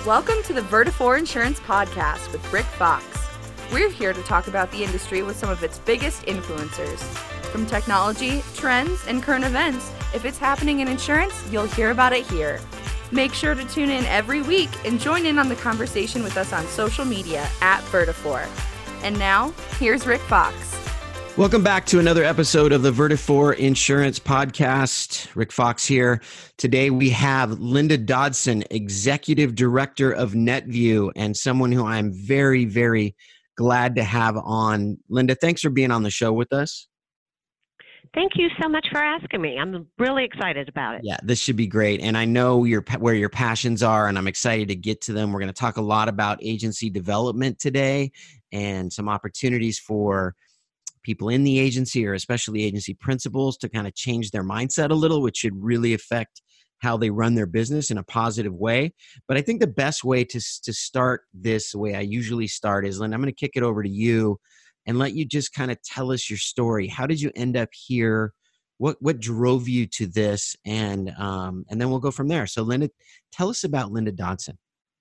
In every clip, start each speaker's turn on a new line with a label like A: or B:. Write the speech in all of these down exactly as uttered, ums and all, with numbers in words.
A: Welcome to the Vertifor Insurance Podcast with Rick Fox. We're here to talk about the industry with some of its biggest influencers. From technology, trends, and current events, if it's happening in insurance, you'll hear about it here. Make sure to tune in every week and join in on the conversation with us on social media at Vertifor. And now, here's Rick Fox.
B: Welcome back to another episode of the Vertifor Insurance Podcast. Rick Fox here. Today we have Linda Dodson, Executive Director of NetView, and someone who I'm very, very glad to have on. Linda, thanks for being on the show with us.
C: Thank you so much for asking me. I'm really excited about it.
B: Yeah, this should be great. And I know your where your passions are, and I'm excited to get to them. We're going to talk a lot about agency development today and some opportunities for people in the agency, or especially agency principals, to kind of change their mindset a little, which should really affect how they run their business in a positive way. But I think the best way to, to start this, the way I usually start, is, Lynn, I'm going to kick it over to you and let you just kind of tell us your story. How did you end up here? What what drove you to this? And um, and then we'll go from there. So, Linda, tell us about Linda Dodson.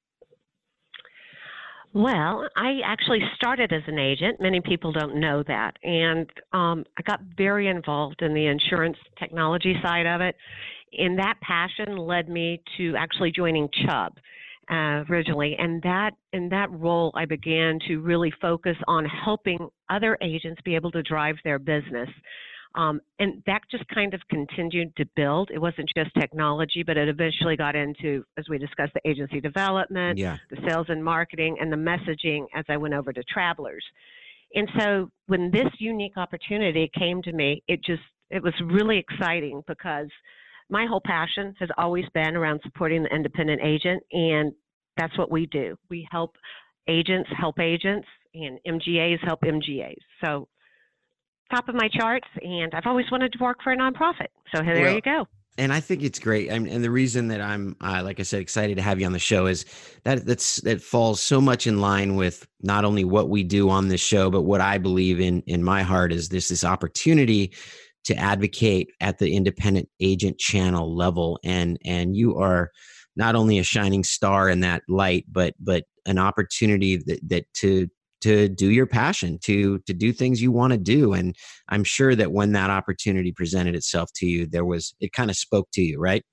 C: Well, I actually started as an agent. Many people don't know that. And um, I got very involved in the insurance technology side of it. And that passion led me to actually joining Chubb uh, originally. And that in that role, I began to really focus on helping other agents be able to drive their business. Um, and that just kind of continued to build. It wasn't just technology, but it eventually got into, as we discussed, the agency development,
B: yeah.
C: the sales and marketing, and the messaging as I went over to Travelers. And so when this unique opportunity came to me, it just, it was really exciting, because my whole passion has always been around supporting the independent agent, and that's what we do. We help agents help agents, and M G As help M G As. So top of my charts, and I've always wanted to work for a nonprofit. So there
B: well,
C: you go.
B: And I think it's great. I mean, and the reason that I'm, uh, like I said, excited to have you on the show is that that's that falls so much in line with not only what we do on this show, but what I believe in in my heart is this this opportunity to advocate at the independent agent channel level. And and you are not only a shining star in that light, but but an opportunity that that to to do your passion, to to do things you want to do. And I'm sure that when that opportunity presented itself to you, there was, it kind of spoke to you, right?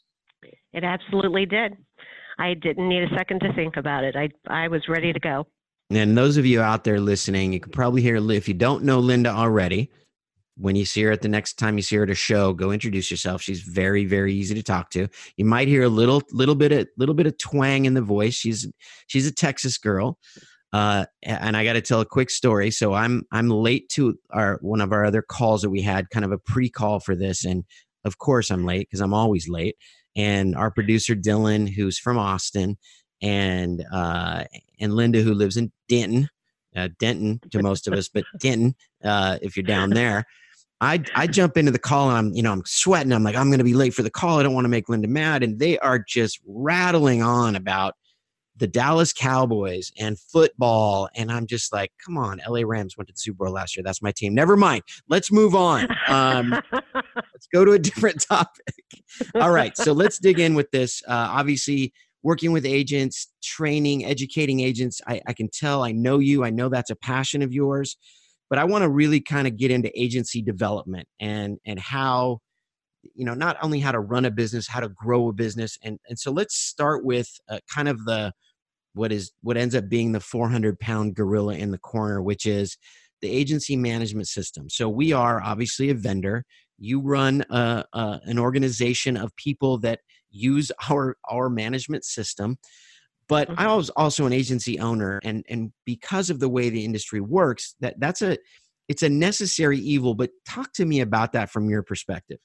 C: It absolutely did. I didn't need a second to think about it. I I was ready to go.
B: And those of you out there listening, you can probably hear, if you don't know Linda already, when you see her at the next time you see her at a show, go introduce yourself. She's very, very easy to talk to. You might hear a little little bit of little bit of twang in the voice. She's she's a Texas girl. Uh, and I got to tell a quick story. So I'm I'm late to our one of our other calls that we had, kind of a pre-call for this, and of course I'm late because I'm always late. And our producer Dylan, who's from Austin, and uh, and Linda, who lives in Denton, uh, Denton to most of us, but Denton, uh, if you're down there. I I jump into the call and I'm you know I'm sweating. I'm like, I'm going to be late for the call. I don't want to make Linda mad, and they are just rattling on about the Dallas Cowboys and football. And I'm just like, come on, L A Rams went to the Super Bowl last year. That's my team. Never mind. Let's move on. Um, let's go to a different topic. All right. So let's dig in with this. Uh, obviously, working with agents, training, educating agents. I, I can tell, I know you, I know that's a passion of yours, but I want to really kind of get into agency development and, and how, you know, not only how to run a business, how to grow a business. And, and so let's start with uh, kind of the, what is what ends up being the four hundred pound gorilla in the corner, which is the agency management system. So we are obviously a vendor. You run a, a, an organization of people that use our, our management system. But I was also an agency owner. And, and because of the way the industry works, that that's a, it's a necessary evil. But talk to me about that from your perspective.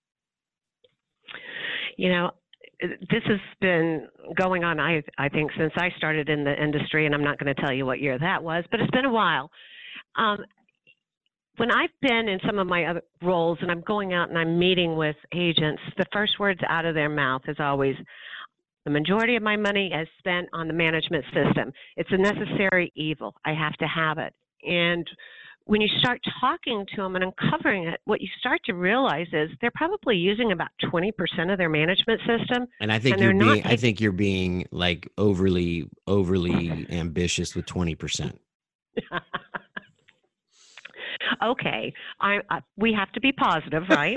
C: You know, this has been going on, I, I think, since I started in the industry, and I'm not going to tell you what year that was, but it's been a while. Um, when I've been in some of my other roles and I'm going out and I'm meeting with agents, the first words out of their mouth is always, the majority of my money is spent on the management system. It's a necessary evil. I have to have it. And when you start talking to them and uncovering it, what you start to realize is they're probably using about twenty percent of their management system.
B: And I think
C: and
B: you're
C: they're not
B: being, I
C: taking,
B: think you're being like overly, overly ambitious with twenty percent.
C: okay, I, I, we have to be positive, right?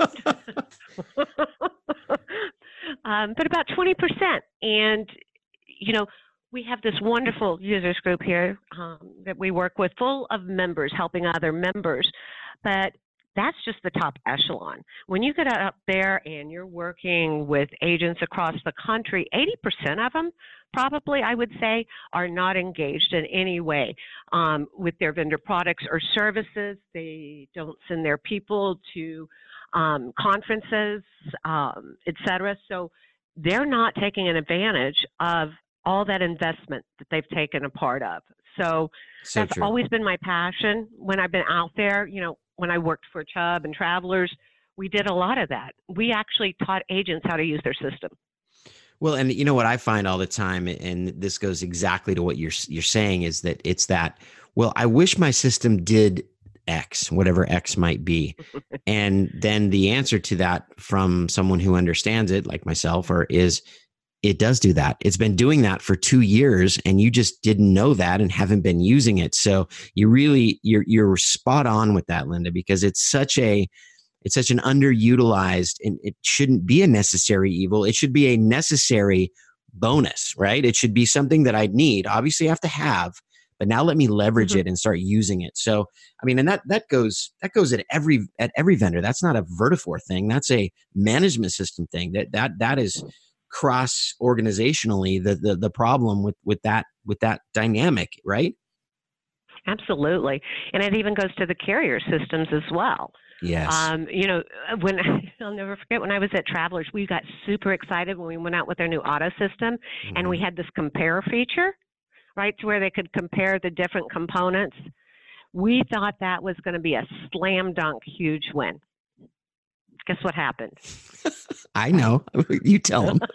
C: um, but about twenty percent. And, you know, we have this wonderful users group here um, that we work with, full of members helping other members. But that's just the top echelon. When you get up there and you're working with agents across the country, eighty percent of them probably, I would say, are not engaged in any way um, with their vendor products or services. They don't send their people to um, conferences, um, et cetera. So they're not taking an advantage of all that investment that they've taken a part of. So,
B: So
C: that's
B: true.
C: always been my passion when I've been out there. You know, when I worked for Chubb and Travelers, we did a lot of that. We actually taught agents how to use their system.
B: Well, and you know what I find all the time, and this goes exactly to what you're you're saying, is that it's that, well, I wish my system did X, whatever X might be. And then the answer to that from someone who understands it, like myself, or is it does do that. It's been doing that for two years and you just didn't know that and haven't been using it. So you really, you're, you're spot on with that, Linda, because it's such a, it's such an underutilized, and it shouldn't be a necessary evil. It should be a necessary bonus, right? It should be something that I need. Obviously I have to have, but now let me leverage
C: Mm-hmm.
B: it and start using it. So, I mean, and that, that goes, that goes at every, at every vendor. That's not a Vertafore thing. That's a management system thing. That, that, that is cross organizationally the, the, the problem with, with that, with that dynamic, right?
C: Absolutely. And it even goes to the carrier systems as well.
B: Yes.
C: Um, you know, when I'll never forget when I was at Travelers, we got super excited when we went out with our new auto system,
B: Mhm.
C: and we had this compare feature, right, to where they could compare the different components. We thought that was going to be a slam dunk huge win. Guess what happened?
B: I know. You tell them.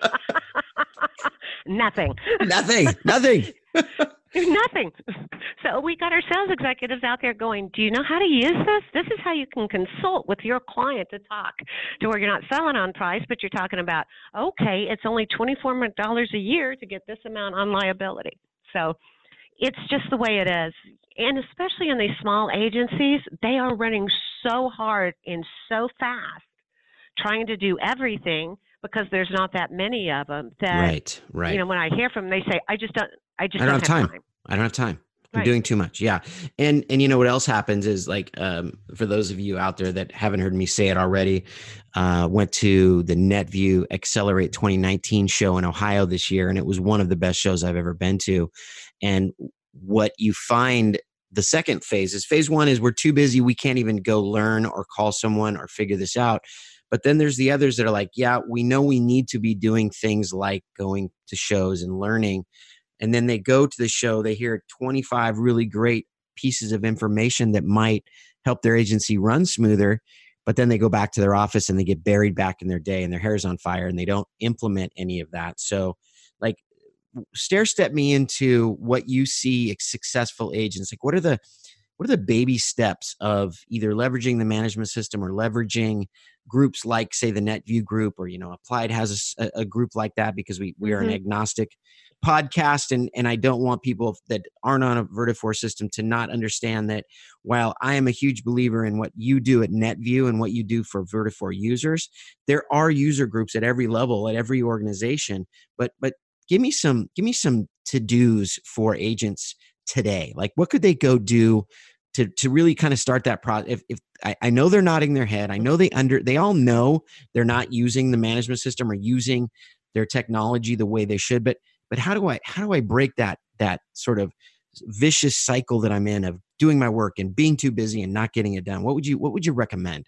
C: Nothing.
B: Nothing. Nothing.
C: Nothing. So we got our sales executives out there going, do you know how to use this? This is how you can consult with your client to talk to where you're not selling on price, but you're talking about, okay, it's only twenty-four dollars a year to get this amount on liability. So it's just the way it is. And especially in these small agencies, they are running so hard and so fast trying to do everything because there's not that many of them that,
B: Right. Right.
C: you know, when I hear from them, they say, I just don't, I just
B: I don't
C: don't
B: have
C: have
B: time.
C: time.
B: I don't have time. I'm
C: Right.
B: doing too much. Yeah. And, and you know what else happens is, like, um, for those of you out there that haven't heard me say it already, uh, went to the NetView Accelerate twenty nineteen show in Ohio this year. And it was one of the best shows I've ever been to. And what you find, the second phase is, phase one is we're too busy. We can't even go learn or call someone or figure this out. But then there's the others that are like, yeah, we know we need to be doing things like going to shows and learning. And then they go to the show, they hear twenty-five really great pieces of information that might help their agency run smoother. But then they go back to their office and they get buried back in their day and their hair's on fire and they don't implement any of that. So, like, stair step me into what you see successful agents. Like, what are the, what are the baby steps of either leveraging the management system or leveraging groups like, say, the NetView group, or, you know, Applied has a, a group like that, because we, we are
C: Mm-hmm.
B: an agnostic podcast. And, and I don't want people that aren't on a Vertafore system to not understand that while I am a huge believer in what you do at NetView and what you do for Vertafore users, there are user groups at every level, at every organization. But, but give me some, give me some to-dos for agents today. Like, what could they go do to, to really kind of start that process? If, if I, I know they're nodding their head, I know they under, they all know they're not using the management system or using their technology the way they should, but, but how do I, how do I break that, that sort of vicious cycle that I'm in of doing my work and being too busy and not getting it done? What would you, what would you recommend?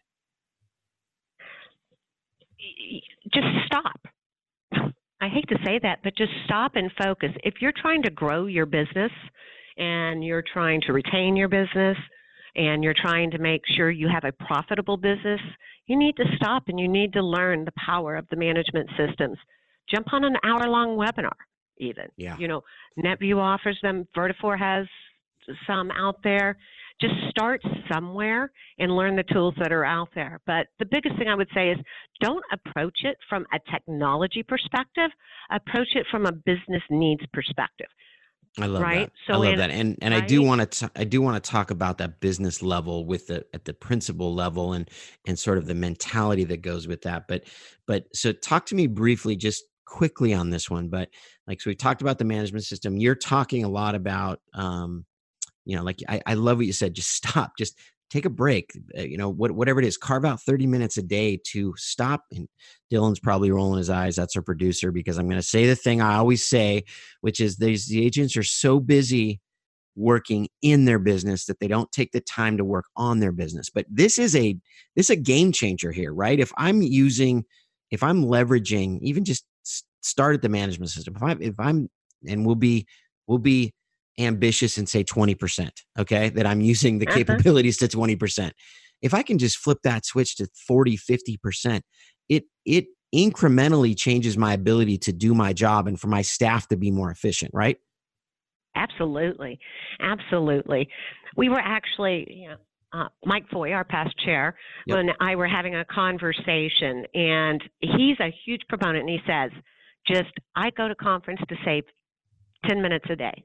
C: Just stop. I hate to say that, but just stop and focus. If you're trying to grow your business and you're trying to retain your business and you're trying to make sure you have a profitable business, you need to stop and you need to learn the power of the management systems. Jump on an hour-long webinar even.
B: Yeah.
C: You know, NetView offers them. Vertafore has some out there. just start somewhere and learn the tools that are out there. But the biggest thing I would say is don't approach it from a technology perspective, approach it from a business needs perspective.
B: I love
C: right?
B: that.
C: So
B: I love
C: in,
B: that. And and I
C: right?
B: do want to I do want to talk about that business level with the at the principal level and and sort of the mentality that goes with that. But but so talk to me briefly, just quickly on this one. But like so we talked about the management system. You're talking a lot about um, you know, like I, I love what you said, just stop, just take a break, uh, you know, what, whatever it is, carve out thirty minutes a day to stop. And Dylan's probably rolling his eyes. That's our producer, because I'm going to say the thing I always say, which is these, the agents are so busy working in their business that they don't take the time to work on their business. But this is a, this is a game changer here, right? If I'm using, if I'm leveraging, even just s- start at the management system, if I'm, if I'm, and we'll be, we'll be, ambitious and say twenty percent, okay, that I'm using the
C: Uh-huh.
B: capabilities to twenty percent. If I can just flip that switch to forty, fifty percent, it it incrementally changes my ability to do my job and for my staff to be more efficient, right?
C: Absolutely. Absolutely. We were actually, you know, uh, Mike Foy, our past chair,
B: Yep.
C: when I were having a conversation, and he's a huge proponent, and he says, just, I go to conference to save ten minutes a day.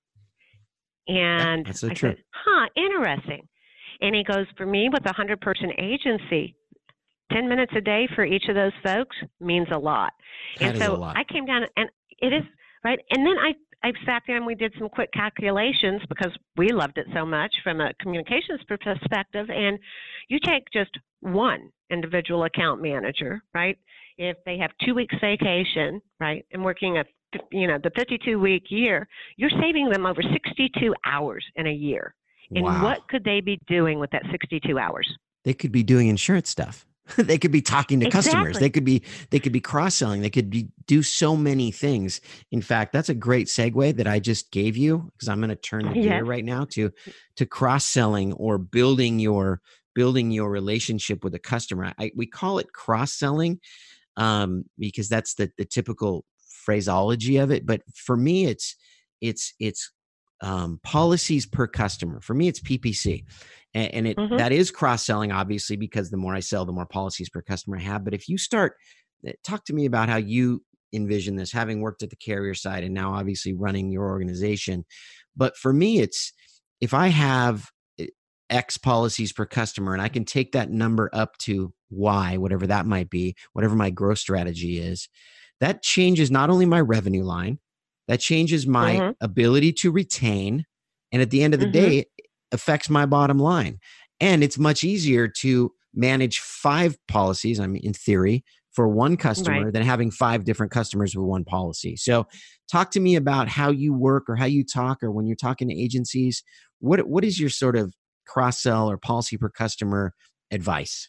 C: And
B: that's so
C: I
B: true.
C: said, huh, interesting. And he goes, for me, with a hundred-person agency, ten minutes a day for each of those folks means a lot.
B: That
C: and
B: is a
C: so
B: lot.
C: I came down, and it is, right? And then I, I sat there and we did some quick calculations because we loved it so much from a communications perspective. And you take just one individual account manager, right? If they have two weeks vacation, right, and working a you know, the fifty-two week year, you're saving them over sixty-two hours in a year. And
B: Wow.
C: what could they be doing with that sixty-two hours?
B: They could be doing insurance stuff. They could be talking to customers.
C: Exactly.
B: They could be they could be cross-selling. They could be do so many things. In fact, that's a great segue that I just gave you, because I'm going to turn the
C: Yes.
B: gear right now to to cross-selling or building your building your relationship with a customer. I, we call it cross-selling um, because that's the the typical phraseology of it. But for me, it's it's it's um, policies per customer. For me, it's P P C, and, and it
C: Mhm.
B: that is cross selling, obviously, because the more I sell, the more policies per customer I have. But if you start, talk to me about how you envision this, having worked at the carrier side and now obviously running your organization. But for me, it's if I have X policies per customer and I can take that number up to Y, whatever that might be, whatever my growth strategy is, that changes not only my revenue line, that changes my
C: Mhm.
B: ability to retain, and at the end of the
C: Mhm.
B: day, it affects my bottom line. And it's much easier to manage five policies, I mean, in theory, for one customer
C: Right.
B: than having five different customers with one policy. So talk to me about how you work or how you talk, or when you're talking to agencies, what what is your sort of cross-sell or policy per customer advice?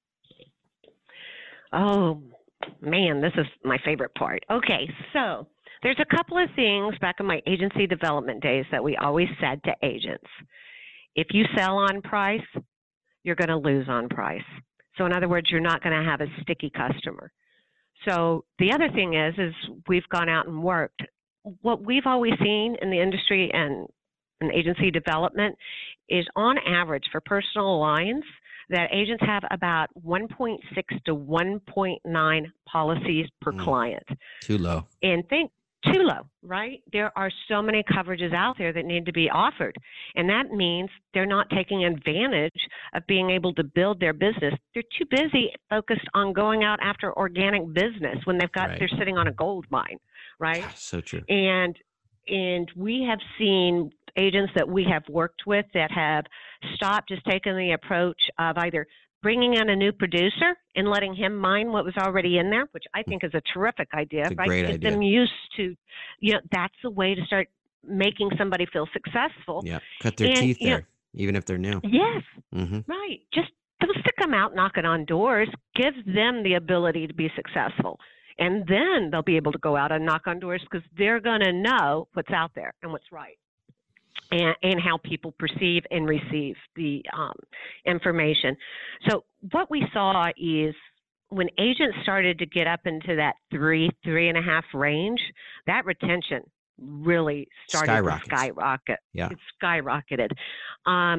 C: Oh, man, this is my favorite part. Okay, so there's a couple of things back in my agency development days that we always said to agents. If you sell on price, you're going to lose on price. So in other words, you're not going to have a sticky customer. So the other thing is, is we've gone out and worked. What we've always seen in the industry and in agency development is, on average, for personal lines, that agents have about one point six to one point nine policies per
B: Mm.
C: client.
B: Too low.
C: And think too low, right? There are so many coverages out there that need to be offered. And that means they're not taking advantage of being able to build their business. They're too busy focused on going out after organic business when they've got,
B: Right.
C: they're sitting on a gold mine, right?
B: God, so true.
C: And and we have seen agents that we have worked with that have stopped, just taken the approach of either bringing in a new producer and letting him mine what was already in there, which I think is a terrific idea,
B: It's a
C: right?
B: great
C: Get
B: idea.
C: them used to, you know, that's a way to start making somebody feel successful.
B: Yeah, cut their
C: And,
B: teeth
C: you know,
B: there, even if they're new.
C: yes,
B: hmm
C: right. Just don't stick them out knocking on doors. Give them the ability to be successful. And then they'll be able to go out and knock on doors because they're going to know what's out there and what's right, and, and how people perceive and receive the um, information. So what we saw is, when agents started to get up into that three, three and a half range, that retention really started
B: Skyrockets.
C: to skyrocket.
B: Yeah.
C: It skyrocketed. Um,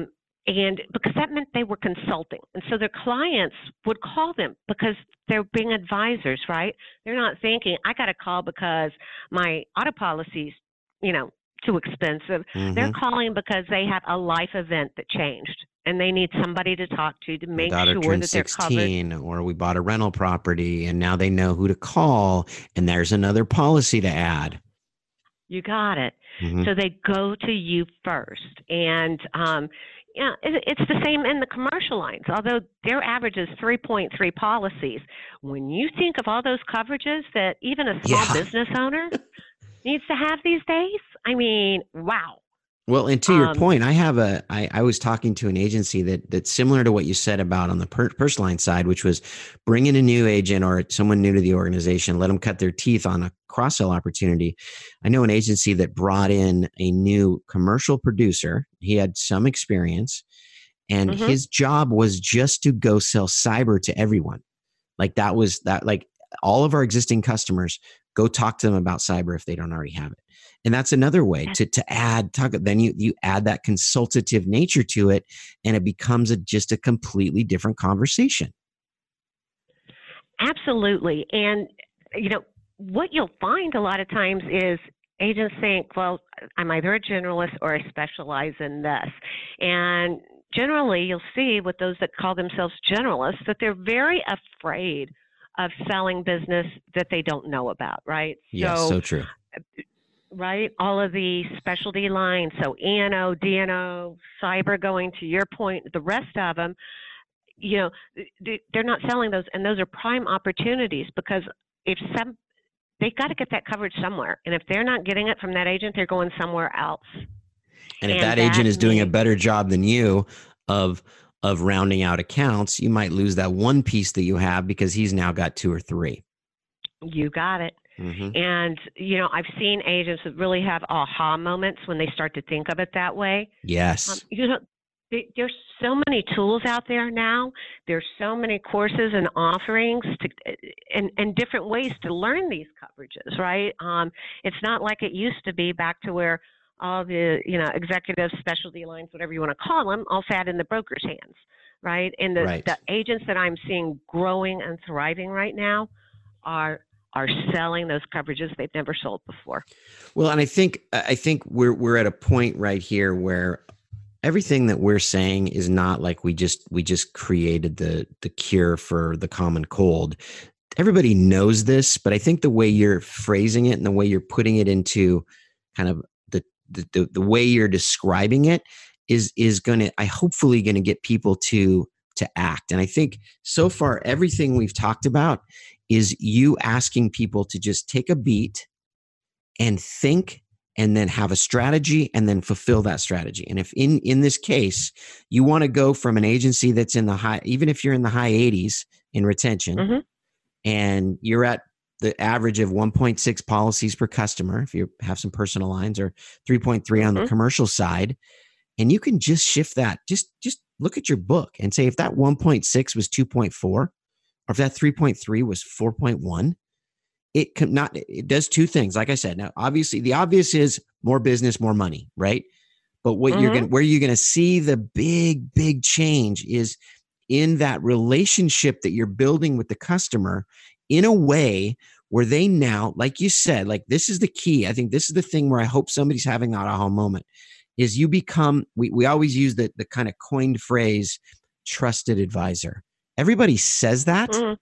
C: And because that meant they were consulting. And so their clients would call them because they're being advisors, right? They're not thinking, I got to call because my auto policy's, you know, too expensive.
B: Mm-hmm.
C: They're calling because they have a life event that changed and they need somebody to talk to to make
B: My daughter
C: sure
B: turned
C: that they're covered.
B: sixteen, or we bought a rental property and now they know who to call and there's another policy to add.
C: You got it.
B: Mm-hmm.
C: So they go to you first. And um, yeah, it, it's the same in the commercial lines, although their average is three point three policies. When you think of all those coverages that even a small
B: Yeah.
C: business owner needs to have these days, I mean, wow.
B: Well, and to your
C: Um,
B: point, I have a, I, I was talking to an agency that that's similar to what you said about on the per, personal line side, which was bring in a new agent or someone new to the organization, let them cut their teeth on a cross-sell opportunity. I know an agency that brought in a new commercial producer. He had some experience and
C: Mhm.
B: his job was just to go sell cyber to everyone. Like that was that, like all of our existing customers, go talk to them about cyber if they don't already have it. And that's another way to, to add, talk, then you, you add that consultative nature to it and it becomes a, just a completely different conversation.
C: Absolutely. And, you know, what you'll find a lot of times is agents think, well, I'm either a generalist or I specialize in this. And generally, you'll see with those that call themselves generalists that they're very afraid of selling business that they don't know about, right?
B: Yes, so, so true.
C: Right? All of the specialty lines, so E and O, D and O, cyber, going to your point, the rest of them, you know, they're not selling those, and those are prime opportunities because if some, they've got to get that coverage somewhere, and if they're not getting it from that agent, they're going somewhere else.
B: And if
C: and
B: that agent
C: that
B: is doing a
C: means-
B: better job than you of of rounding out accounts, you might lose that one piece that you have because he's now got two or three.
C: You got it.
B: Mm-hmm.
C: And, you know, I've seen agents that really have aha moments when they start to think of it that way.
B: Yes.
C: Um, you know, th- there's so many tools out there now. There's so many courses and offerings to, and, and different ways to learn these coverages, right? Um, it's not like it used to be back to where all the, you know, executive specialty lines, whatever you want to call them, all sat in the broker's hands, right? And the,
B: Right.
C: the agents that I'm seeing growing and thriving right now are are selling those coverages they've never sold before.
B: Well, and I think I think we're we're at a point right here where everything that we're saying is not like we just we just created the the cure for the common cold. Everybody knows this, but I think the way you're phrasing it and the way you're putting it into kind of the the the, the way you're describing it is is going to I hopefully going to get people to to act. And I think so far everything we've talked about is you asking people to just take a beat and think and then have a strategy and then fulfill that strategy. And if in, in this case, you want to go from an agency that's in the high, even if you're in the high eighties in retention
C: Mm-hmm.
B: and you're at the average of one point six policies per customer, if you have some personal lines, or three point three on
C: Mm-hmm.
B: the commercial side, and you can just shift that, just, just look at your book and say, if that one point six was two point four, or if that three point three was four point one, it can not, it does two things. Like I said, now, obviously the obvious is more business, more money, right? But what
C: Mm-hmm.
B: you're going to, where you're going to see the big, big change is in that relationship that you're building with the customer in a way where they now, like you said, like this is the key. I think this is the thing where I hope somebody's having that aha moment is you become, we, we always use the, the kind of coined phrase, trusted advisor. Everybody says that,
C: Mm-hmm.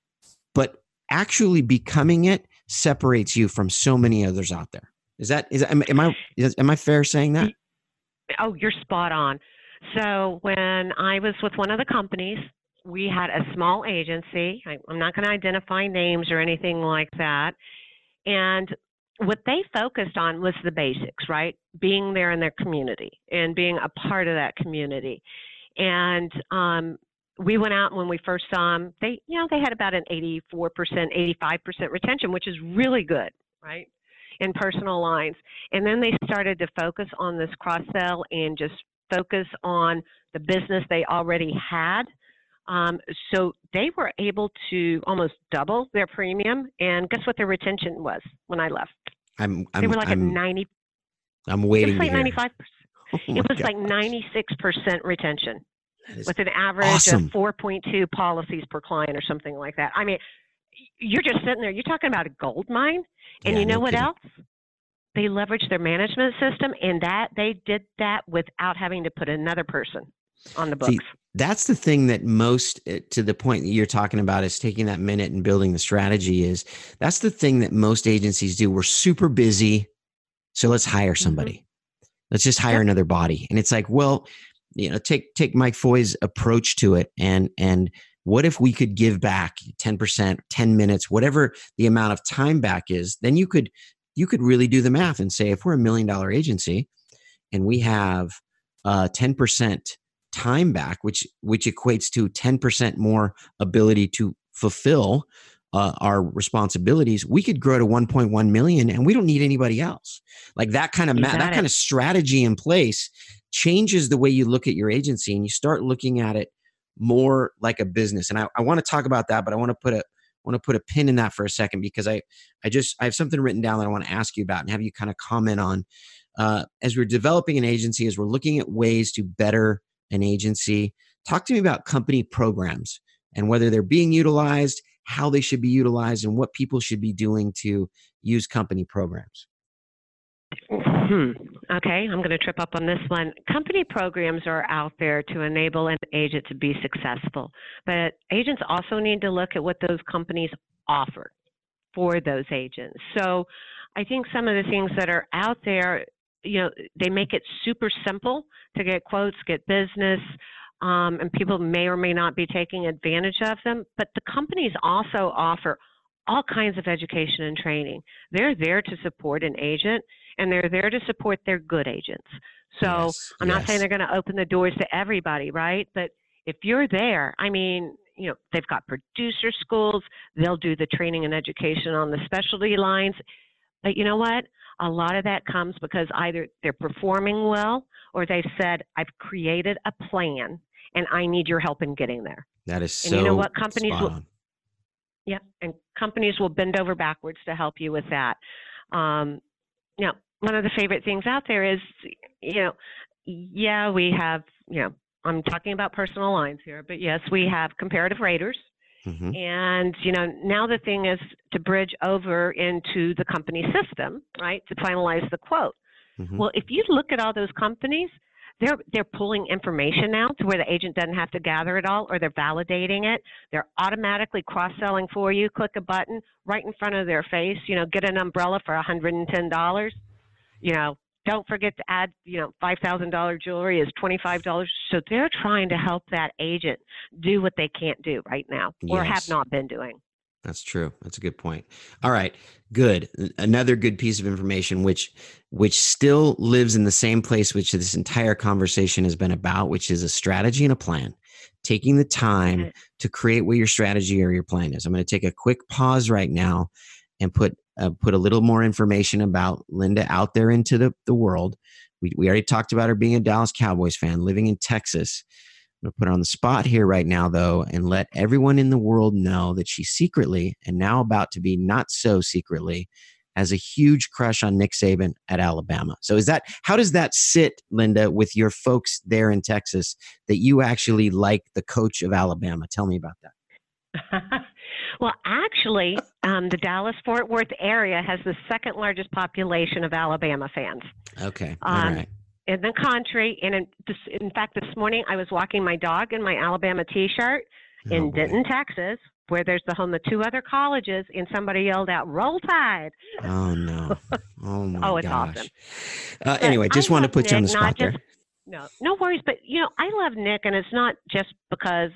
B: but actually becoming it separates you from so many others out there. Is that, is am, am I, is, am I fair saying that?
C: Oh, you're spot on. So when I was with one of the companies, we had a small agency. I, I'm not going to identify names or anything like that. And what they focused on was the basics, right? Being there in their community and being a part of that community. And um, we went out when we first saw them, they, you know, they had about an eighty-four percent, eighty-five percent retention, which is really good, right? In personal lines. And then they started to focus on this cross-sell and just focus on the business they already had. Um, so they were able to almost double their premium. And guess what their retention was when I left?
B: I'm, I'm,
C: They were like
B: I'm,
C: at ninety.
B: I'm
C: It
B: waiting
C: was like
B: to hear.
C: ninety-five percent.
B: Oh
C: It was
B: my
C: like
B: gosh.
C: ninety-six percent retention
B: That is
C: with an average
B: awesome.
C: of four point two policies per client or something like that. I mean, you're just sitting there, you're talking about a gold mine. And
B: Yeah,
C: you know
B: no
C: what
B: kidding.
C: else? They leveraged their management system, and that they did that without having to put another person on the
B: See,
C: books.
B: that's the thing that most, uh, to the point that you're talking about, is taking that minute and building the strategy. Is that's the thing that most agencies do. We're super busy, so let's hire
C: Mm-hmm.
B: somebody. Let's just hire
C: Yep.
B: another body. And it's like, well, you know, take take Mike Foy's approach to it, and and what if we could give back ten percent, ten minutes, whatever the amount of time back is? Then you could you could really do the math and say, if we're a million dollar agency and we have uh, ten percent time back, which which equates to ten percent more ability to fulfill uh, our responsibilities, we could grow to one point one million, and we don't need anybody else. Like that kind of
C: You
B: ma-
C: got
B: that
C: it.
B: kind of strategy in place changes the way you look at your agency, and you start looking at it more like a business. And I, I want to talk about that, but I want to put a want to put a pin in that for a second, because I I just I have something written down that I want to ask you about and have you kind of comment on. Uh, as we're developing an agency, as we're looking at ways to better an agency, talk to me about company programs and whether they're being utilized, how they should be utilized, and what people should be doing to use company programs.
C: Hmm. Okay, I'm going to trip up on this one. Company programs are out there to enable an agent to be successful, but agents also need to look at what those companies offer for those agents. So I think some of the things that are out there, you know, they make it super simple to get quotes, get business, um, and people may or may not be taking advantage of them. But the companies also offer all kinds of education and training. They're there to support an agent, and they're there to support their good agents. So
B: Yes,
C: I'm not
B: yes.
C: saying they're going to open the doors to everybody, right? But if you're there, I mean, you know, they've got producer schools. They'll do the training and education on the specialty lines. But you know what? A lot of that comes because either they're performing well, or they've said, I've created a plan and I need your help in getting there.
B: That is so
C: And you know what? Companies
B: spot
C: will,
B: on.
C: yeah, and companies will bend over backwards to help you with that. Um, you know, one of the favorite things out there is, you know, yeah, we have, you know, I'm talking about personal lines here, but yes, we have comparative raters.
B: Mm-hmm.
C: And, you know, now the thing is to bridge over into the company system, right, to finalize the quote.
B: Mm-hmm.
C: Well, if you look at all those companies, they're they're pulling information now to where the agent doesn't have to gather it all, or they're validating it. They're automatically cross-selling for you. Click a button right in front of their face. You know, get an umbrella for one hundred ten dollars. You know, don't forget to add, you know, five thousand dollars jewelry is twenty-five dollars. So they're trying to help that agent do what they can't do right now, or have
B: Yes.
C: not been doing.
B: That's true. That's a good point. All right. Good. Another good piece of information, which which still lives in the same place which this entire conversation has been about, which is a strategy and a plan. Taking the time
C: Okay.
B: to create what your strategy or your plan is. I'm going to take a quick pause right now and put uh, put a little more information about Linda out there into the, the world. We we already talked about her being a Dallas Cowboys fan, living in Texas. I'm going to put her on the spot here right now, though, and let everyone in the world know that she secretly, and now about to be not so secretly, has a huge crush on Nick Saban at Alabama. So is that, how does that sit, Linda, with your folks there in Texas, that you actually like the coach of Alabama? Tell me about that.
C: Well, actually, um, the Dallas-Fort Worth area has the second largest population of Alabama fans.
B: Okay. All
C: Um,
B: right.
C: In the country, and in, this, in fact, this morning I was walking my dog in my Alabama T-shirt in
B: Oh, boy.
C: Denton, Texas, where there's the home of two other colleges, and somebody yelled out, "Roll Tide!"
B: Oh, no. Oh, my
C: Oh, it's
B: gosh.
C: awesome.
B: Uh,
C: But
B: anyway, just
C: I
B: wanted to
C: love
B: put you on the
C: Nick,
B: spot
C: not
B: there.
C: just- No, no worries. But you know, I love Nick, and it's not just because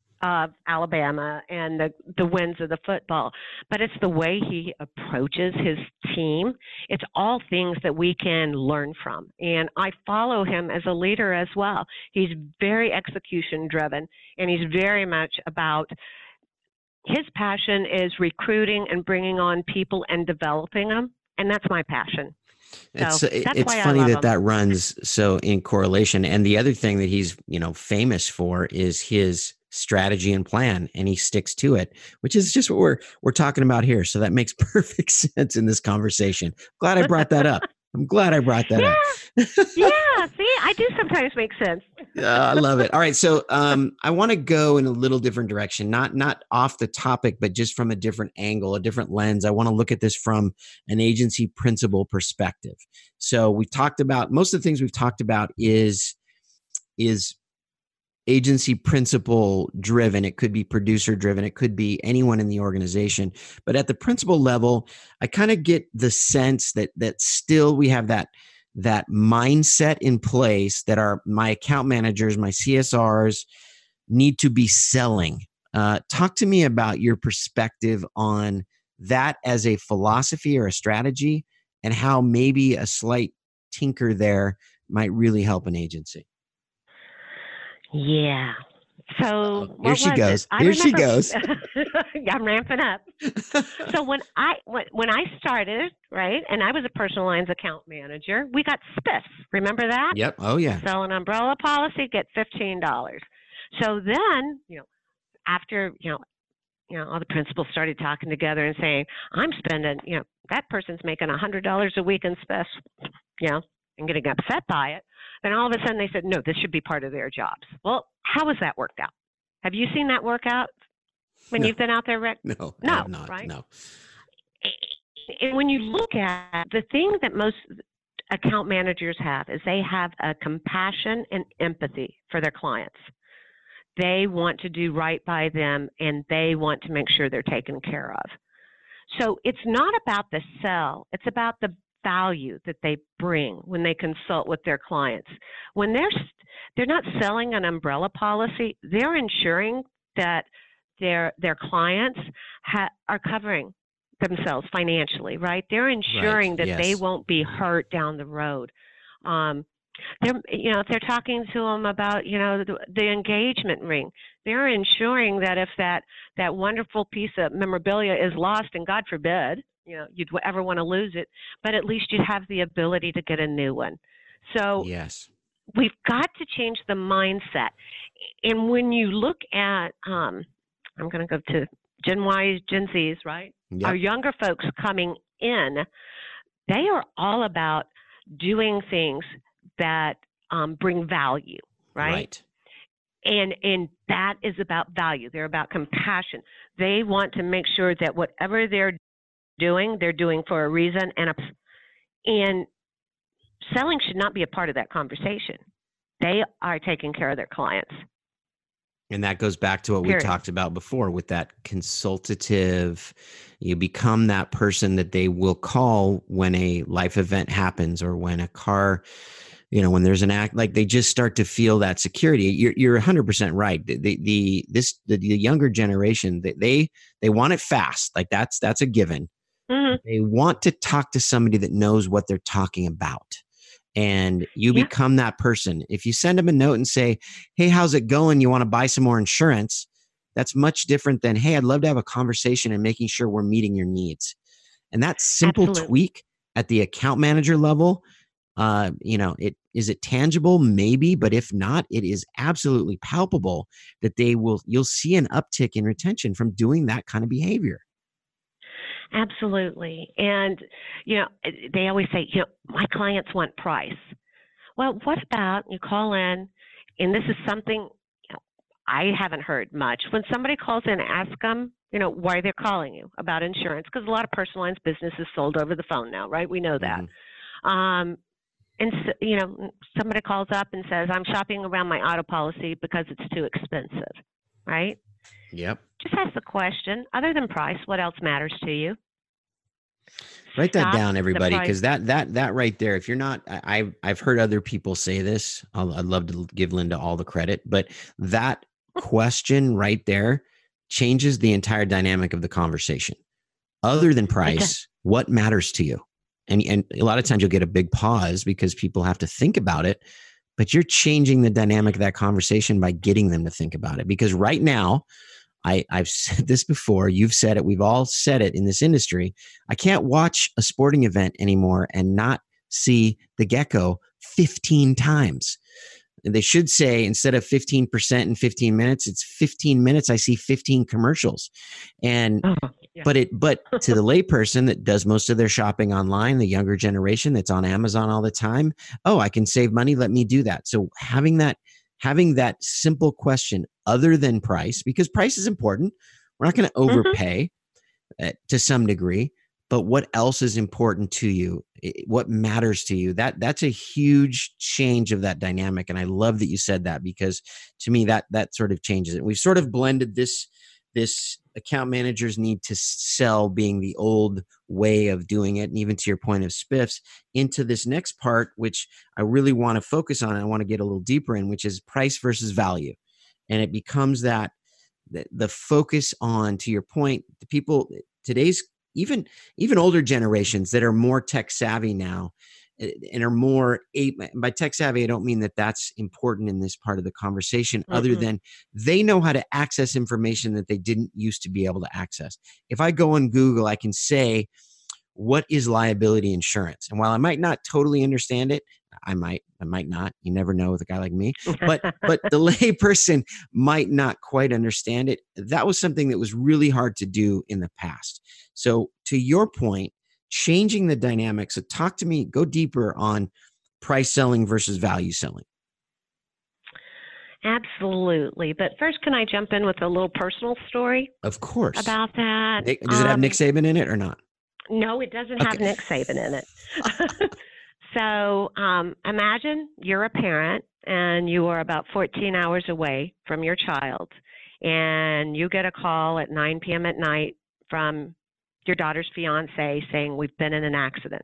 C: of Alabama and the the wins of the football, but it's the way he approaches his team. It's all things that we can learn from, and I follow him as a leader as well. He's very execution driven, and he's very much about, his passion is recruiting and bringing on people and developing them, and that's my passion.
B: It's
C: So
B: it-
C: that's
B: it's
C: why I
B: funny
C: love
B: that
C: him.
B: that runs so in correlation. And the other thing that he's, you know, famous for is his strategy and plan, and he sticks to it, which is just what we're we're talking about here. So that makes perfect sense in this conversation. Glad I brought that up. I'm glad I brought that
C: yeah.
B: up.
C: Yeah. See, I do sometimes make sense.
B: uh, I love it. All right. So um, I want to go in a little different direction, not, not off the topic, but just from a different angle, a different lens. I want to look at this from an agency principal perspective. So we've talked about, most of the things we've talked about is, is agency principal driven. It could be producer driven. It could be anyone in the organization. But at the principal level, I kind of get the sense that that still we have that that mindset in place that our my account managers, my C S Rs need to be selling. Uh, talk to me about your perspective on that as a philosophy or a strategy, and how maybe a slight tinker there might really help an agency.
C: Yeah. So
B: here she goes.
C: I
B: here
C: remember,
B: she goes.
C: I'm ramping up. So when I when, when I started, right, and I was a personal lines account manager, we got spiffs. Remember that?
B: Yep. Oh yeah.
C: Sell an umbrella policy, get fifteen dollars. So then, you know, after you know, you know, all the principals started talking together and saying, "I'm spending, you know, that person's making a hundred dollars a week in spiffs," you know, and getting upset by it. Then all of a sudden they said, no, this should be part of their jobs. Well, how has that worked out? Have you seen that work out when
B: no.
C: you've been out there, Rick?
B: No,
C: no,
B: I have not,
C: right?
B: No.
C: And when you look at the thing that most account managers have is they have a compassion and empathy for their clients. They want to do right by them, and they want to make sure they're taken care of. So it's not about the sell. It's about the value that they bring when they consult with their clients. When they're they're not selling an umbrella policy, they're ensuring that their their clients ha- are covering themselves financially, right? They're ensuring
B: right.
C: that
B: yes.
C: they won't be hurt down the road. Um, they're, you know, if they're talking to them about, you know, the, the engagement ring, they're ensuring that if that that wonderful piece of memorabilia is lost, and God forbid, you know, you'd ever want to lose it, but at least you have the ability to get a new one. So
B: yes,
C: we've got to change the mindset. And when you look at, um, I'm going to go to Gen Y, Gen Zs, right?
B: Yep.
C: Our younger folks coming in, they are all about doing things that um, bring value, right?
B: Right.
C: And and that is about value. They're about compassion. They want to make sure that whatever they're doing, they're doing for a reason, and a, and selling should not be a part of that conversation. They are taking care of their clients.
B: And that goes back to what
C: Period.
B: we talked about before with that consultative. You become that person that they will call when a life event happens, or when a car, you know, when there's an act, like they just start to feel that security. You're you're one hundred percent right. The the, the this the, the younger generation, they, they they want it fast. Like that's that's a given.
C: Mm-hmm.
B: They want to talk to somebody that knows what they're talking about. And you
C: yeah.
B: become that person. If you send them a note and say, "Hey, how's it going? You want to buy some more insurance?" That's much different than, "Hey, I'd love to have a conversation and making sure we're meeting your needs." And that simple
C: Absolutely.
B: tweak at the account manager level, uh, you know, it is it tangible? Maybe, but if not, it is absolutely palpable that they will. You'll see an uptick in retention from doing that kind of behavior.
C: Absolutely. And, you know, they always say, you know, my clients want price. Well, what about you call in, and this is something you know, I haven't heard much. When somebody calls in, ask them, you know, why they're calling you about insurance, because a lot of personal lines business is sold over the phone now, right? We know that. Mm-hmm. Um, and, so, you know, somebody calls up and says, I'm shopping around my auto policy because it's too expensive, right?
B: Yep.
C: Just ask the question, other than price, what else matters to you?
B: Write that
C: Stop
B: down, everybody, because that that that right there. If you're not, I, I've I've heard other people say this. I'll, I'd love to give Linda all the credit, but that question right there changes the entire dynamic of the conversation. Other than price, what matters to you? And and a lot of times you'll get a big pause because people have to think about it. But you're changing the dynamic of that conversation by getting them to think about it. Because right now, I, I've said this before, you've said it, we've all said it in this industry. I can't watch a sporting event anymore and not see the gecko fifteen times. and they should say instead of fifteen percent in fifteen minutes, it's fifteen minutes. I see fifteen commercials. And,
C: Oh, yeah.
B: but it, but to the layperson that does most of their shopping online, the younger generation that's on Amazon all the time, oh, I can save money. Let me do that. So having that, having that simple question other than price, because price is important. We're not going to overpay mm-hmm. uh, to some degree, but what else is important to you? What matters to you? That that's a huge change of that dynamic. And I love that you said that, because to me, that that sort of changes it. We've sort of blended this, this account managers need to sell being the old way of doing it. And even to your point of spiffs, into this next part, which I really want to focus on. And I want to get a little deeper in, which is price versus value. And it becomes that the, the focus on, to your point, the people, today's even even older generations that are more tech savvy now and are more, by tech savvy, I don't mean that that's important in this part of the conversation, mm-hmm. other than they know how to access information that they didn't used to be able to access. If I go on Google, I can say, what is liability insurance? And while I might not totally understand it, I might, I might not, you never know with a guy like me, but, but the lay person might not quite understand it. That was something that was really hard to do in the past. So to your point, changing the dynamics. So talk to me, go deeper on price selling versus value selling.
C: Absolutely. But first, can I jump in with a little personal story?
B: Of course.
C: About that.
B: Nick, does it have um, Nick Saban in it or not?
C: No, it doesn't
B: okay.
C: have Nick Saban in it. So um, imagine you're a parent and you are about fourteen hours away from your child, and you get a call at nine p.m. at night from your daughter's fiance saying, we've been in an accident.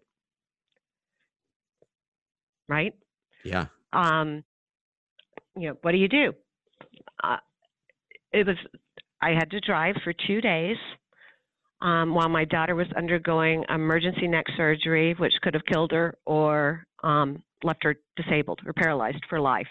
C: Right?
B: Yeah.
C: Um, you know, what do you do? Uh, it was, I had to drive for two days um, while my daughter was undergoing emergency neck surgery, which could have killed her or um, left her disabled or paralyzed for life.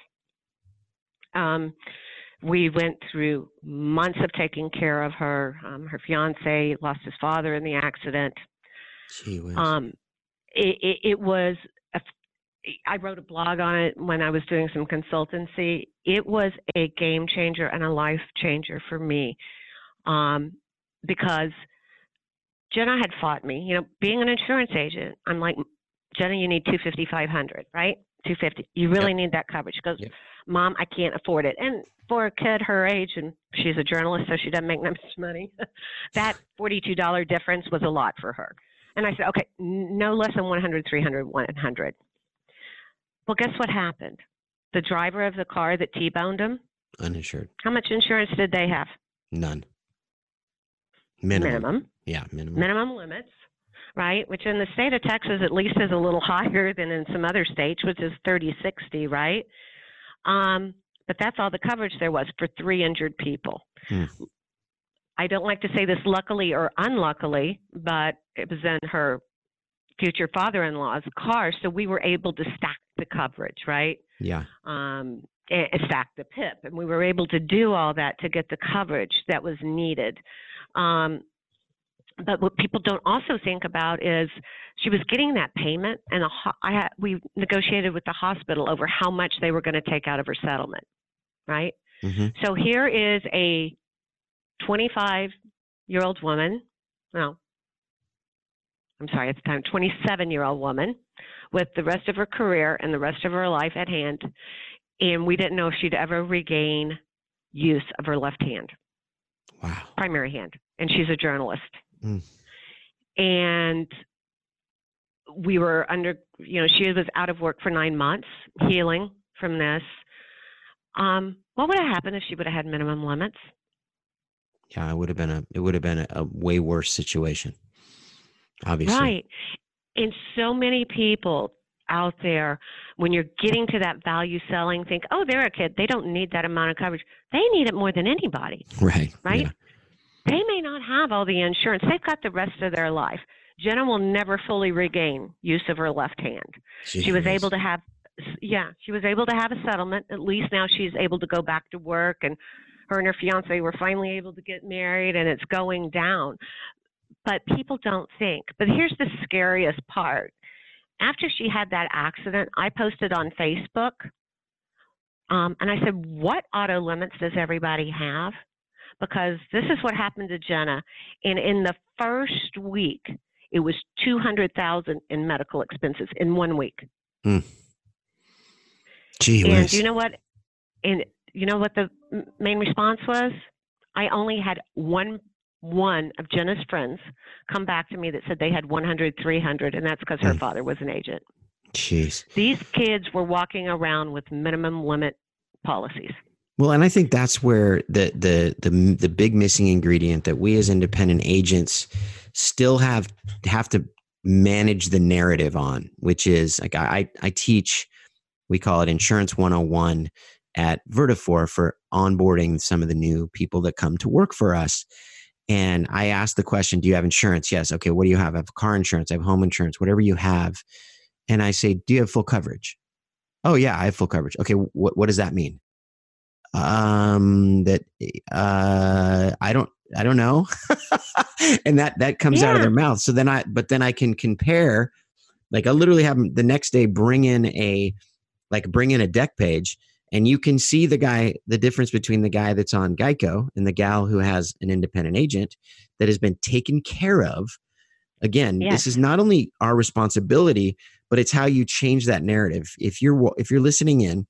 C: Um, we went through months of taking care of her. Um, her fiance lost his father in the accident.
B: Gee whiz.
C: Um, it, it, it was, a, I wrote a blog on it when I was doing some consultancy. It was a game changer and a life changer for me um, because Jenna had fought me. You know, being an insurance agent, I'm like, Jenna, you need two fifty, five hundred, right? two fifty. You really yep. need that coverage. She goes, yep. Mom, I can't afford it. And for a kid her age, and she's a journalist, so she doesn't make that much money, that forty-two dollars difference was a lot for her. And I said, okay, no less than one hundred, three hundred, one hundred. Well, guess what happened? The driver of the car that T-boned him,
B: uninsured.
C: How much insurance did they have?
B: None. Minimum.
C: Minimum.
B: Yeah, minimum.
C: Minimum limits, right? Which in the state of Texas at least is a little higher than in some other states, which is thirty sixty, right? Um, but that's all the coverage there was for three injured people. Hmm. I don't like to say this luckily or unluckily, but it was in her future father-in-law's car, so we were able to stack the coverage, right?
B: Yeah.
C: Um, and stack the P I P, and we were able to do all that to get the coverage that was needed. Um, but what people don't also think about is she was getting that payment, and a ho- I had, we negotiated with the hospital over how much they were going to take out of her settlement, right?
B: Mm-hmm.
C: So here is a twenty-five-year-old woman, well, I'm sorry, at the time, twenty-seven-year-old woman with the rest of her career and the rest of her life at hand, and we didn't know if she'd ever regain use of her left hand.
B: Wow. Primary
C: hand, and she's a journalist.
B: Mm.
C: And we were under, you know, she was out of work for nine months, healing from this. Um, what would have happened if she would have had minimum limits?
B: Yeah, it would have been a, it would have been a, a way worse situation. Obviously.
C: Right. And so many people out there, when you're getting to that value selling, think, oh, they're a kid. They don't need that amount of coverage. They need it more than anybody.
B: Right.
C: Right.
B: Yeah.
C: They may not have all the insurance. They've got the rest of their life. Jenna will never fully regain use of her left hand.
B: Jeez.
C: She was able to have, yeah, she was able to have a settlement. At least now she's able to go back to work, and her and her fiance were finally able to get married, and it's going down. But people don't think. But here's the scariest part. After she had that accident, I posted on Facebook Um, and I said, what auto limits does everybody have? Because this is what happened to Jenna. And in the first week, it was two hundred thousand dollars in medical expenses in one week.
B: Mm. Gee
C: and
B: whiz.
C: do you know what? And you know what the main response was? I only had one one of Jenna's friends come back to me that said they had one hundred, three hundred, and that's because her
B: Mm.
C: father was an agent.
B: Jeez.
C: These kids were walking around with minimum limit policies.
B: Well, and I think that's where the the the the big missing ingredient that we as independent agents still have have to manage the narrative on, which is like I I teach, we call it Insurance one oh one at Vertafore for onboarding some of the new people that come to work for us. And I ask the question, do you have insurance? Yes. Okay. What do you have? I have car insurance. I have home insurance, whatever you have. And I say, do you have full coverage? Oh yeah, I have full coverage. Okay. What, what does that mean? Um, that, uh, I don't, I don't know. And that, that comes
C: Yeah.
B: out of their mouth. So then I, but then I can compare, like I literally have them the next day, bring in a, like bring in a deck page, and you can see the guy, the difference between the guy that's on Geico and the gal who has an independent agent that has been taken care of. Again,
C: Yes.
B: this is not only our responsibility, but it's how you change that narrative. If you're, if you're listening in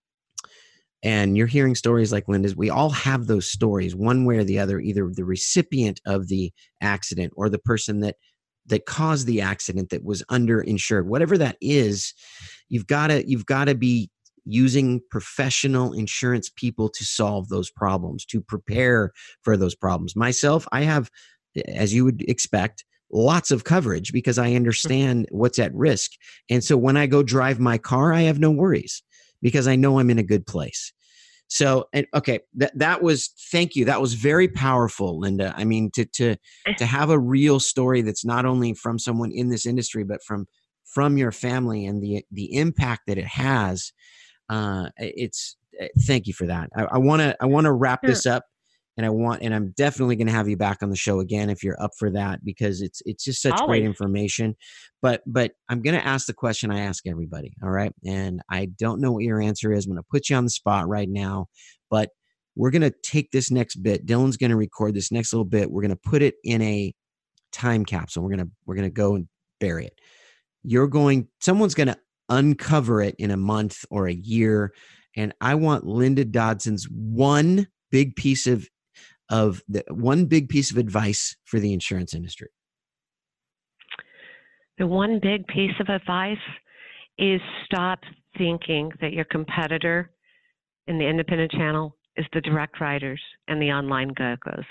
B: and you're hearing stories like Linda's, we all have those stories one way or the other, either the recipient of the accident or the person that, that caused the accident that was underinsured, whatever that is. You've got to, you've got to be using professional insurance people to solve those problems, to prepare for those problems. Myself, I have, as you would expect, lots of coverage because I understand what's at risk. And so when I go drive my car, I have no worries because I know I'm in a good place. So, and okay, that, that was, thank you. That was very powerful, Linda. I mean, to, to, to have a real story that's not only from someone in this industry, but from, from your family and the, the impact that it has. Uh, it's, thank you for that. I want to, I want to wrap
C: Sure.
B: this up, and I want, and I'm definitely going to have you back on the show again if you're up for that, because it's, it's just such
C: Always.
B: great information. But, but I'm going to ask the question I ask everybody. All right. And I don't know what your answer is. I'm going to put you on the spot right now, but we're going to take this next bit. Dylan's going to record this next little bit. We're going to put it in a time capsule. We're going to, we're going to go and bury it. You're going, someone's going to uncover it in a month or a year. And I want Linda Dodson's one big piece of, of the one big piece of advice for the insurance industry.
C: The one big piece of advice is stop thinking that your competitor in the independent channel is the direct writers and the online Gocos.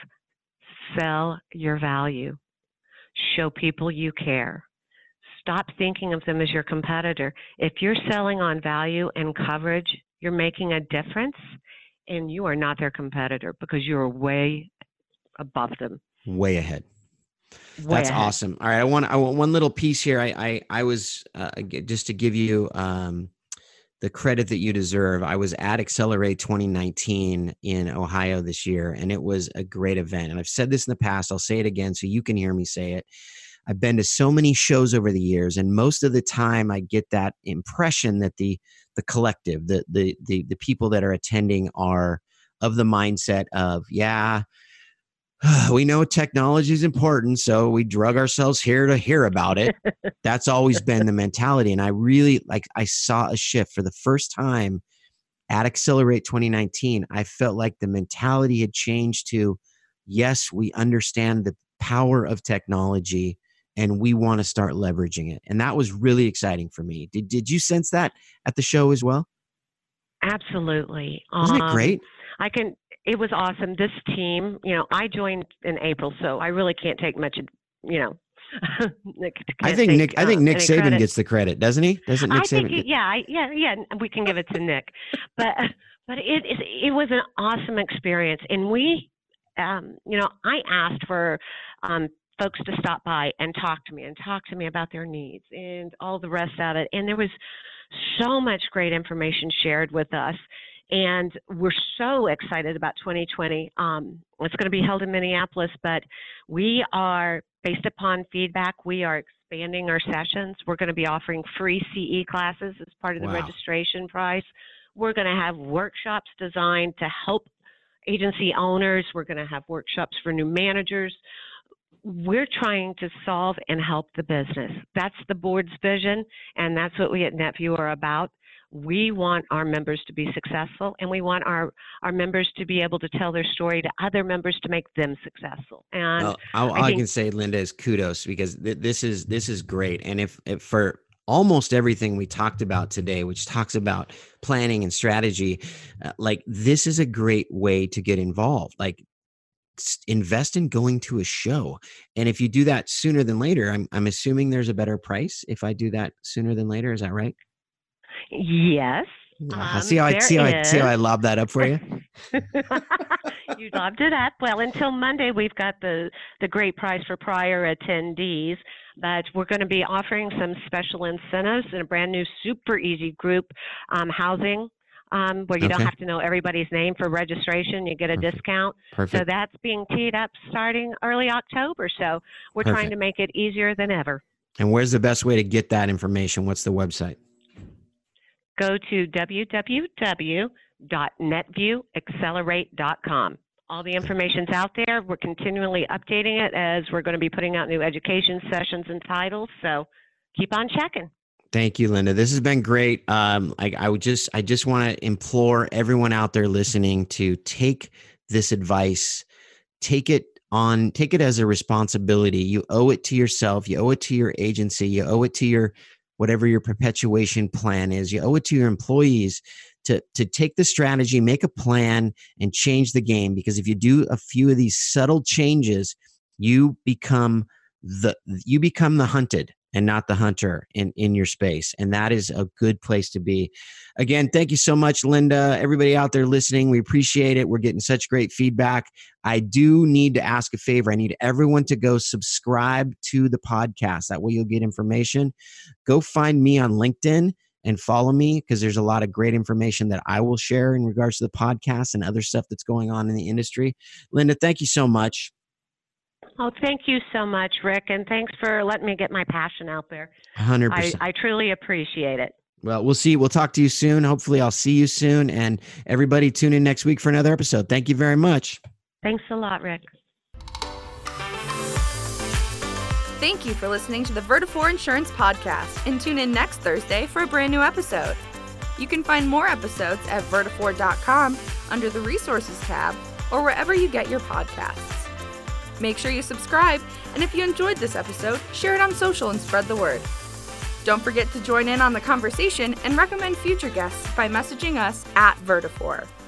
C: Sell your value. Show people you care. Stop thinking of them as your competitor. If you're selling on value and coverage, you're making a difference, and you are not their competitor because you're way above them.
B: Way ahead.
C: Way
B: That's
C: ahead.
B: awesome. All right. I want, I want one little piece here. I, I, I was, uh, just to give you, um, the credit that you deserve. I was at Accelerate twenty nineteen in Ohio this year, and it was a great event. And I've said this in the past, I'll say it again so you can hear me say it. I've been to so many shows over the years, and most of the time I get that impression that the the collective, the the the, the people that are attending are of the mindset of, yeah, we know technology is important, so we drug ourselves here to hear about it. That's always been the mentality. And I really, like, I saw a shift for the first time at Accelerate twenty nineteen. I felt like the mentality had changed to, yes, we understand the power of technology and we want to start leveraging it. And that was really exciting for me. Did, did you sense that at the show as well?
C: Absolutely.
B: Wasn't it
C: Um,
B: great?
C: I can. It was awesome. This team, you know, I joined in April, so I really can't take much, you know. Nick
B: I
C: can't
B: think
C: take,
B: Nick. I think
C: uh,
B: Nick
C: any
B: Saban
C: credit.
B: gets the credit, doesn't he? Doesn't Nick
C: I think,
B: Saban?
C: he-
B: Get,
C: yeah, I- yeah, yeah. We can give it to Nick, but but it it, it was an awesome experience, and we, um, you know, I asked for um, folks to stop by and talk to me and talk to me about their needs and all the rest of it, and there was so much great information shared with us. And we're so excited about twenty twenty. Um, it's going to be held in Minneapolis, but we are, based upon feedback, we are expanding our sessions. We're going to be offering free C E classes as part of the
B: Wow.
C: registration price. We're going to have workshops designed to help agency owners. We're going to have workshops for new managers. We're trying to solve and help the business. That's the board's vision, and that's what we at NetView are about. We want our members to be successful, and we want our, our members to be able to tell their story to other members to make them successful. And
B: well, all, all I, think, I can say, Linda, is kudos, because th- this is this is great. And if, if for almost everything we talked about today, which talks about planning and strategy, uh, like this is a great way to get involved. Like, invest in going to a show. And if you do that sooner than later, I'm I'm assuming there's a better price if I do that sooner than later. Is that right?
C: Yes.
B: Uh, um, see how I see how I see how I lob that up for you?
C: You lobbed it up. Well, until Monday, we've got the the great price for prior attendees, but we're going to be offering some special incentives in a brand new super easy group um, housing. Um, where you okay. don't have to know everybody's name for registration. You get a Perfect. discount.
B: Perfect.
C: So that's being teed up starting early October. So we're Perfect. trying to make it easier than ever.
B: And where's the best way to get that information? What's the website?
C: Go to w w w dot netview accelerate dot com. All the information's out there. We're continually updating it as we're going to be putting out new education sessions and titles. So keep on checking.
B: Thank you, Linda. This has been great. Um, I, I would just, I just want to implore everyone out there listening to take this advice, take it on, take it as a responsibility. You owe it to yourself. You owe it to your agency. You owe it to your, whatever your perpetuation plan is. You owe it to your employees to, to take the strategy, make a plan, and change the game. Because if you do a few of these subtle changes, you become the, you become the hunted and not the hunter in, in your space. And that is a good place to be. Again, thank you so much, Linda. Everybody out there listening, we appreciate it. We're getting such great feedback. I do need to ask a favor. I need everyone to go subscribe to the podcast. That way you'll get information. Go find me on LinkedIn and follow me, because there's a lot of great information that I will share in regards to the podcast and other stuff that's going on in the industry. Linda, thank you so much.
C: Oh, thank you so much, Rick, and thanks for letting me get my passion out there.
B: one hundred percent.
C: I, I truly appreciate it.
B: Well, we'll see. We'll talk to you soon. Hopefully, I'll see you soon. And everybody, tune in next week for another episode. Thank you very much.
C: Thanks a lot, Rick.
A: Thank you for listening to the Vertafore Insurance Podcast, and tune in next Thursday for a brand new episode. You can find more episodes at vertafore dot com under the Resources tab or wherever you get your podcasts. Make sure you subscribe, and if you enjoyed this episode, share it on social and spread the word. Don't forget to join in on the conversation and recommend future guests by messaging us at Vertafore.